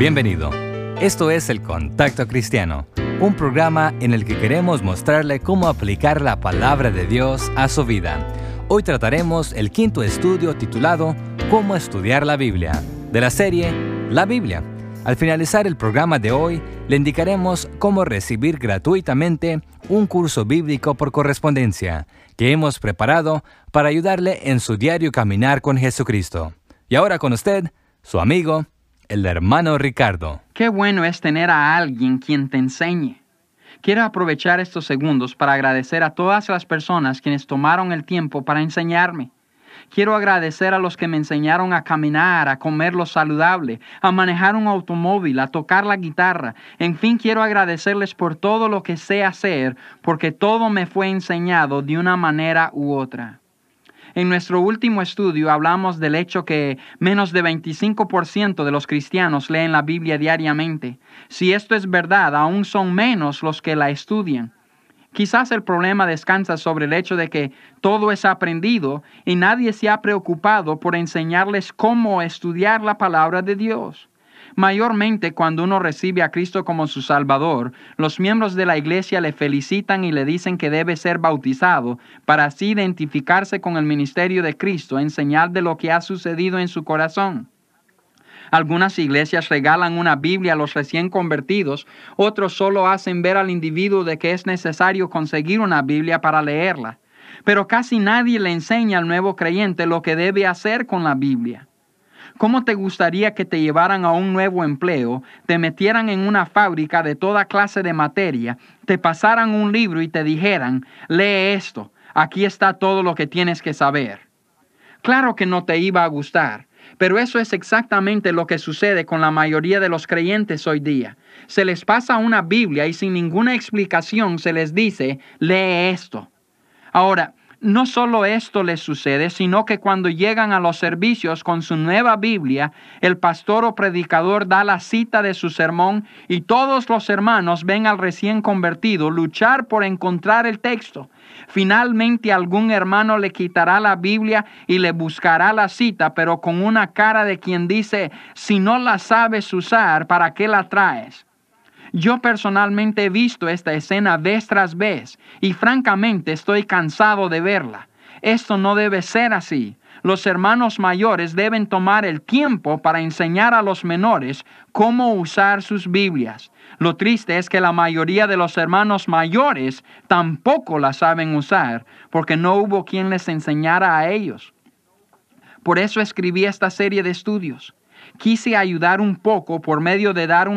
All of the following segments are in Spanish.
Bienvenido. Esto es El Contacto Cristiano, un programa en el que queremos mostrarle cómo aplicar la palabra de Dios a su vida. Hoy trataremos el quinto estudio titulado Cómo estudiar la Biblia, de la serie La Biblia. Al finalizar el programa de hoy, le indicaremos cómo recibir gratuitamente un curso bíblico por correspondencia que hemos preparado para ayudarle en su diario caminar con Jesucristo. Y ahora con usted, su amigo, el hermano Ricardo. Qué bueno es tener a alguien quien te enseñe. Quiero aprovechar estos segundos para agradecer a todas las personas quienes tomaron el tiempo para enseñarme. Quiero agradecer a los que me enseñaron a caminar, a comer lo saludable, a manejar un automóvil, a tocar la guitarra. En fin, quiero agradecerles por todo lo que sé hacer, porque todo me fue enseñado de una manera u otra. En nuestro último estudio hablamos del hecho que menos de 25% de los cristianos leen la Biblia diariamente. Si esto es verdad, aún son menos los que la estudian. Quizás el problema descansa sobre el hecho de que todo es aprendido y nadie se ha preocupado por enseñarles cómo estudiar la palabra de Dios. Mayormente cuando uno recibe a Cristo como su Salvador, los miembros de la iglesia le felicitan y le dicen que debe ser bautizado para así identificarse con el ministerio de Cristo en señal de lo que ha sucedido en su corazón. Algunas iglesias regalan una Biblia a los recién convertidos, otros solo hacen ver al individuo de que es necesario conseguir una Biblia para leerla. Pero casi nadie le enseña al nuevo creyente lo que debe hacer con la Biblia. ¿Cómo te gustaría que te llevaran a un nuevo empleo, te metieran en una fábrica de toda clase de materia, te pasaran un libro y te dijeran, lee esto, aquí está todo lo que tienes que saber? Claro que no te iba a gustar, pero eso es exactamente lo que sucede con la mayoría de los creyentes hoy día. Se les pasa una Biblia y sin ninguna explicación se les dice, lee esto. Ahora, no solo esto les sucede, sino que cuando llegan a los servicios con su nueva Biblia, el pastor o predicador da la cita de su sermón y todos los hermanos ven al recién convertido luchar por encontrar el texto. Finalmente algún hermano le quitará la Biblia y le buscará la cita, pero con una cara de quien dice, si no la sabes usar, ¿para qué la traes? Yo personalmente he visto esta escena vez tras vez y francamente estoy cansado de verla. Esto no debe ser así. Los hermanos mayores deben tomar el tiempo para enseñar a los menores cómo usar sus Biblias. Lo triste es que la mayoría de los hermanos mayores tampoco la saben usar porque no hubo quien les enseñara a ellos. Por eso escribí esta serie de estudios. Quise ayudar un poco por medio de dar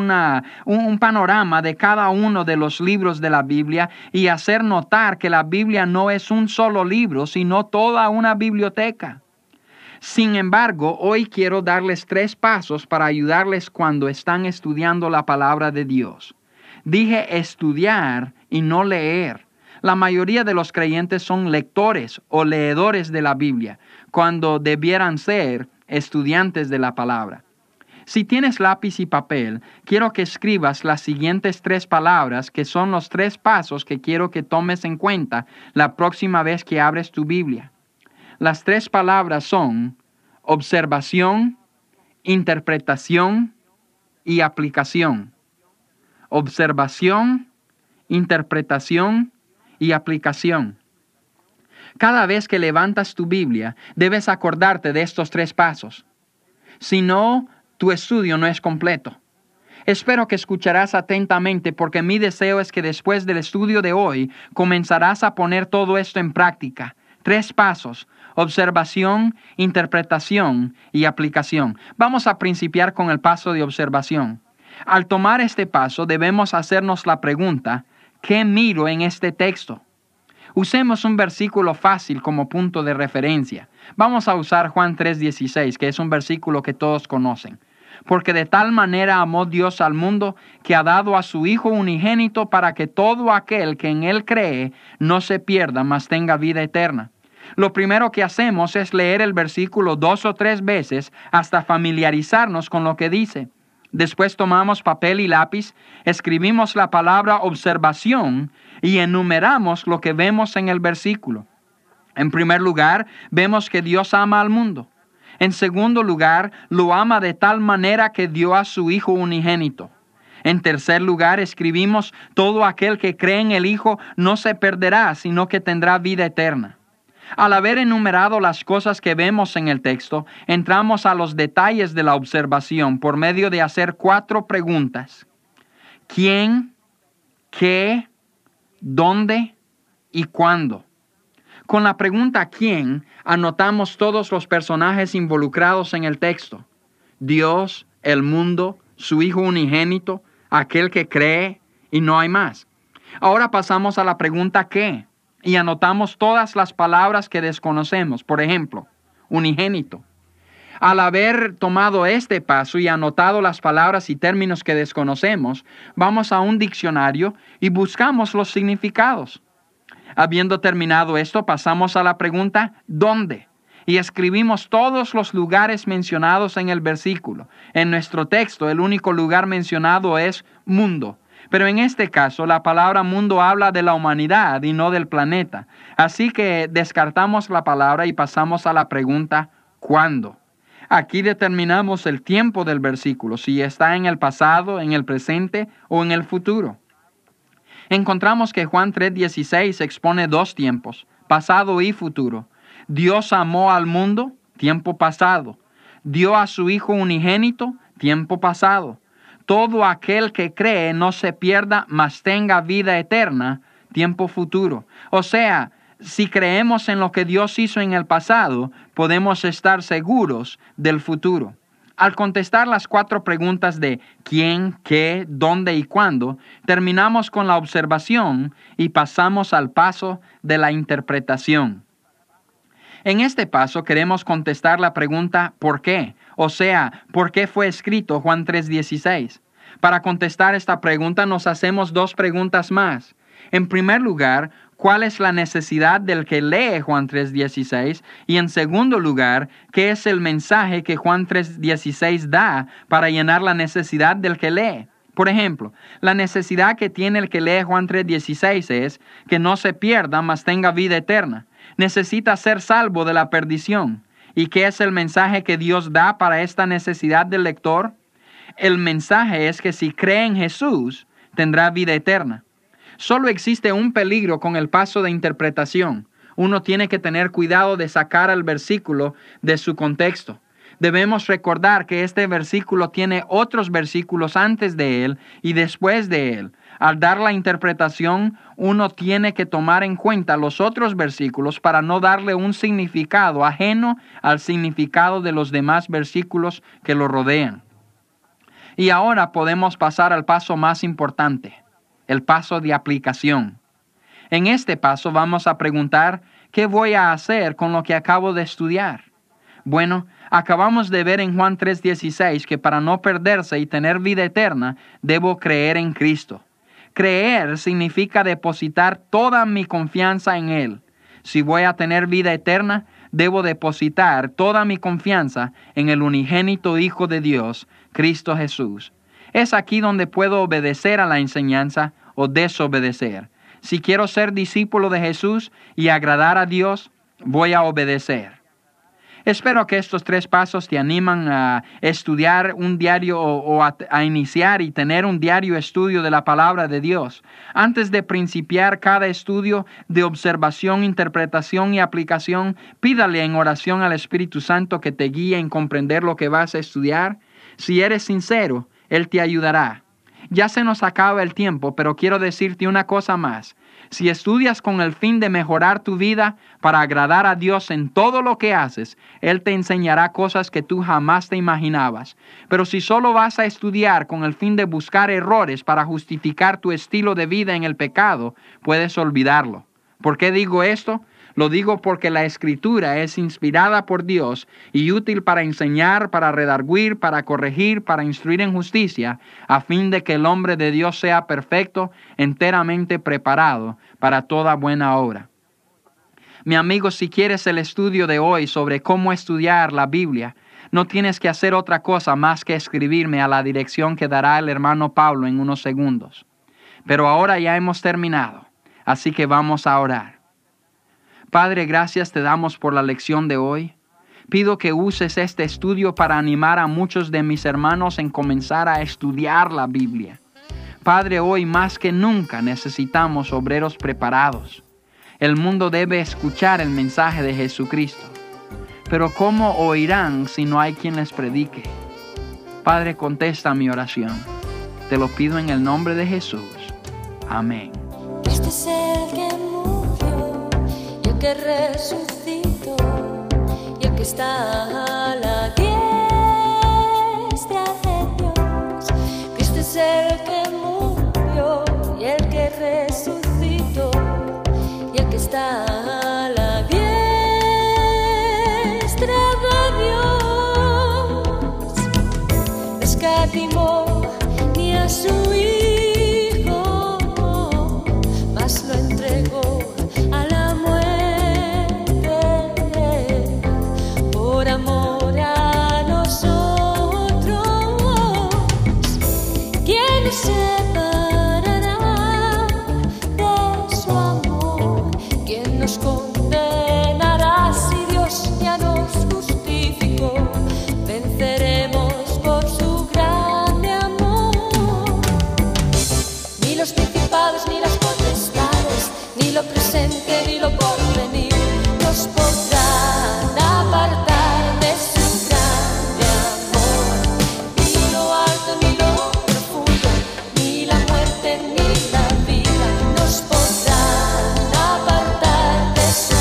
un panorama de cada uno de los libros de la Biblia y hacer notar que la Biblia no es un solo libro, sino toda una biblioteca. Sin embargo, hoy quiero darles 3 pasos para ayudarles cuando están estudiando la palabra de Dios. Dije estudiar y no leer. La mayoría de los creyentes son lectores o leedores de la Biblia, cuando debieran ser estudiantes de la palabra. Si tienes lápiz y papel, quiero que escribas las siguientes 3 palabras que son los 3 pasos que quiero que tomes en cuenta la próxima vez que abres tu Biblia. Las 3 palabras son observación, interpretación y aplicación. Observación, interpretación y aplicación. Cada vez que levantas tu Biblia, debes acordarte de estos 3 pasos. Si no, tu estudio no es completo. Espero que escucharás atentamente porque mi deseo es que después del estudio de hoy comenzarás a poner todo esto en práctica. 3 pasos: observación, interpretación y aplicación. Vamos a principiar con el paso de observación. Al tomar este paso debemos hacernos la pregunta, ¿qué miro en este texto? Usemos un versículo fácil como punto de referencia. Vamos a usar Juan 3:16, que es un versículo que todos conocen. Porque de tal manera amó Dios al mundo que ha dado a su Hijo unigénito para que todo aquel que en Él cree no se pierda, mas tenga vida eterna. Lo primero que hacemos es leer el versículo 2 o 3 veces hasta familiarizarnos con lo que dice. Después tomamos papel y lápiz, escribimos la palabra observación y enumeramos lo que vemos en el versículo. En primer lugar, vemos que Dios ama al mundo. En segundo lugar, lo ama de tal manera que dio a su Hijo unigénito. En tercer lugar, escribimos, todo aquel que cree en el Hijo no se perderá, sino que tendrá vida eterna. Al haber enumerado las cosas que vemos en el texto, entramos a los detalles de la observación por medio de hacer 4 preguntas. ¿Quién? ¿Qué? ¿Dónde? ¿Y cuándo? Con la pregunta ¿quién? Anotamos todos los personajes involucrados en el texto. Dios, el mundo, su Hijo unigénito, aquel que cree, y no hay más. Ahora pasamos a la pregunta ¿qué? Y anotamos todas las palabras que desconocemos. Por ejemplo, unigénito. Al haber tomado este paso y anotado las palabras y términos que desconocemos, vamos a un diccionario y buscamos los significados. Habiendo terminado esto, pasamos a la pregunta ¿dónde? Y escribimos todos los lugares mencionados en el versículo. En nuestro texto, el único lugar mencionado es mundo. Pero en este caso, la palabra mundo habla de la humanidad y no del planeta. Así que descartamos la palabra y pasamos a la pregunta ¿cuándo? Aquí determinamos el tiempo del versículo, si está en el pasado, en el presente o en el futuro. Encontramos que Juan 3:16 expone 2 tiempos, pasado y futuro. Dios amó al mundo, tiempo pasado. Dio a su Hijo unigénito, tiempo pasado. Todo aquel que cree no se pierda, mas tenga vida eterna, tiempo futuro. O sea, si creemos en lo que Dios hizo en el pasado, podemos estar seguros del futuro. Al contestar las 4 preguntas de quién, qué, dónde y cuándo, terminamos con la observación y pasamos al paso de la interpretación. En este paso queremos contestar la pregunta ¿por qué? O sea, ¿por qué fue escrito Juan 3:16? Para contestar esta pregunta nos hacemos 2 preguntas más. En primer lugar, ¿cuál es la necesidad del que lee Juan 3:16? Y en segundo lugar, ¿qué es el mensaje que Juan 3:16 da para llenar la necesidad del que lee? Por ejemplo, la necesidad que tiene el que lee Juan 3:16 es que no se pierda, mas tenga vida eterna. Necesita ser salvo de la perdición. ¿Y qué es el mensaje que Dios da para esta necesidad del lector? El mensaje es que si cree en Jesús, tendrá vida eterna. Solo existe un peligro con el paso de interpretación. Uno tiene que tener cuidado de sacar el versículo de su contexto. Debemos recordar que este versículo tiene otros versículos antes de él y después de él. Al dar la interpretación, uno tiene que tomar en cuenta los otros versículos para no darle un significado ajeno al significado de los demás versículos que lo rodean. Y ahora podemos pasar al paso más importante, el paso de aplicación. En este paso vamos a preguntar, ¿qué voy a hacer con lo que acabo de estudiar? Bueno, acabamos de ver en Juan 3:16 que para no perderse y tener vida eterna, debo creer en Cristo. Creer significa depositar toda mi confianza en Él. Si voy a tener vida eterna, debo depositar toda mi confianza en el unigénito Hijo de Dios, Cristo Jesús. Es aquí donde puedo obedecer a la enseñanza o desobedecer. Si quiero ser discípulo de Jesús y agradar a Dios, voy a obedecer. Espero que estos 3 pasos te animan a estudiar un diario o a iniciar y tener un diario estudio de la palabra de Dios. Antes de principiar cada estudio de observación, interpretación y aplicación, pídale en oración al Espíritu Santo que te guíe en comprender lo que vas a estudiar. Si eres sincero, Él te ayudará. Ya se nos acaba el tiempo, pero quiero decirte una cosa más. Si estudias con el fin de mejorar tu vida para agradar a Dios en todo lo que haces, Él te enseñará cosas que tú jamás te imaginabas. Pero si solo vas a estudiar con el fin de buscar errores para justificar tu estilo de vida en el pecado, puedes olvidarlo. ¿Por qué digo esto? Lo digo porque la Escritura es inspirada por Dios y útil para enseñar, para redarguir, para corregir, para instruir en justicia, a fin de que el hombre de Dios sea perfecto, enteramente preparado para toda buena obra. Mi amigo, si quieres el estudio de hoy sobre cómo estudiar la Biblia, no tienes que hacer otra cosa más que escribirme a la dirección que dará el hermano Pablo en unos segundos. Pero ahora ya hemos terminado, así que vamos a orar. Padre, gracias te damos por la lección de hoy. Pido que uses este estudio para animar a muchos de mis hermanos en comenzar a estudiar la Biblia. Padre, hoy más que nunca necesitamos obreros preparados. El mundo debe escuchar el mensaje de Jesucristo. Pero ¿cómo oirán si no hay quien les predique? Padre, contesta mi oración. Te lo pido en el nombre de Jesús. Amén. Este es el que murió y el que resucitó y el que está a la diestra de Dios. Cristo es el que murió y el que resucitó y el que está a la diestra de Dios. No escatimó ni a su Hijo, mas lo entregó a la muerte por amor a nosotros. ¿Quién nos separará de su amor? ¿Quién nos condenará si Dios ya nos justificó? Venceremos por su grande amor. Ni los principados, ni las potestades, ni lo presente, ni lo porvenir, nos podrán apartar de su grande amor. Ni lo alto, ni lo profundo, ni la muerte, ni la vida, nos podrán apartar de su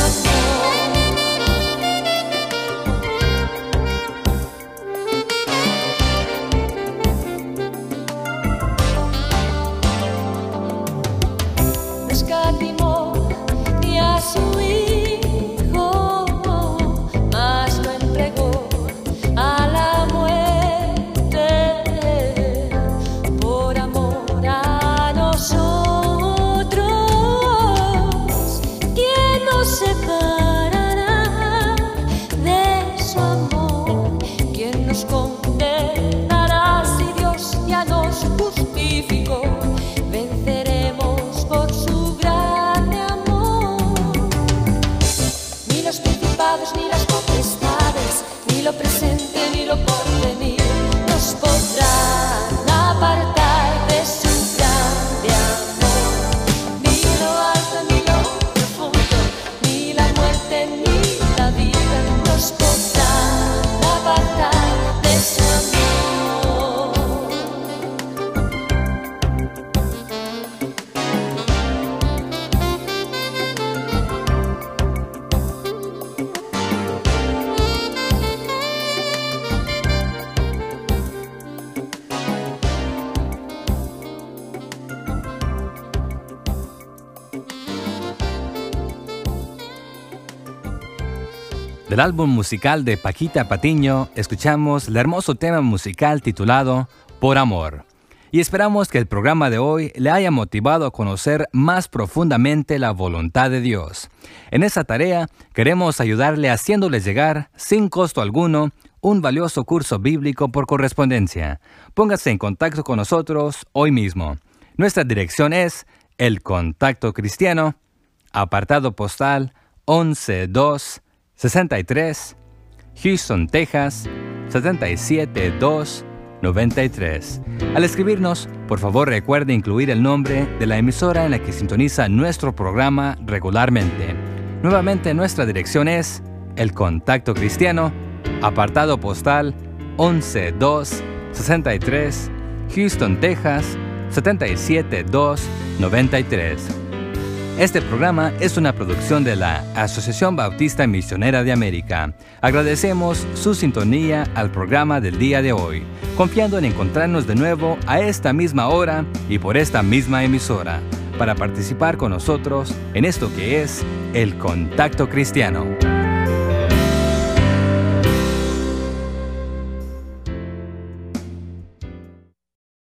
no escatimó ni a su Hijo, mas lo entregó a la muerte por amor a nosotros. ¿Quién nos separará de su amor? ¿Quién nos condenará si Dios ya nos justificó? Venceremos por su grande amor. Ni los principados, ni las potestades, ni lo presente, ni lo porvenir, nos podrán apartar de su grande amor. Ni lo alto, ni lo profundo, ni la muerte, ni la vida, nos podrán apartar de su amor. Del álbum musical de Paquita Patiño, escuchamos el hermoso tema musical titulado Por Amor. Y esperamos que el programa de hoy le haya motivado a conocer más profundamente la voluntad de Dios. En esa tarea queremos ayudarle haciéndole llegar, sin costo alguno, un valioso curso bíblico por correspondencia. Póngase en contacto con nosotros hoy mismo. Nuestra dirección es El Contacto Cristiano, apartado postal 11263, Houston, Texas 77293. Al escribirnos, por favor recuerde incluir el nombre de la emisora en la que sintoniza nuestro programa regularmente. Nuevamente, nuestra dirección es El Contacto Cristiano, apartado postal 11263, Houston, Texas 77293. Este programa es una producción de la Asociación Bautista Misionera de América. Agradecemos su sintonía al programa del día de hoy, confiando en encontrarnos de nuevo a esta misma hora y por esta misma emisora, para participar con nosotros en esto que es El Contacto Cristiano.